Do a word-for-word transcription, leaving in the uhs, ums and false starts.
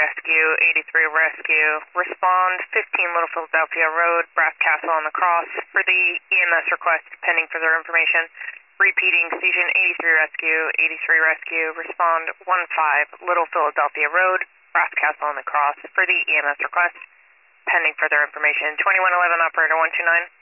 Rescue, eighty-three Rescue. Respond fifteen Little Philadelphia Road, Brass Castle on the Cross for the E M S request pending further information. Repeating, Station eighty-three Rescue, eighty-three Rescue. Respond one five Little Philadelphia Road, Brass Castle on the Cross for the E M S request pending further information. twenty-one eleven Operator one two nine.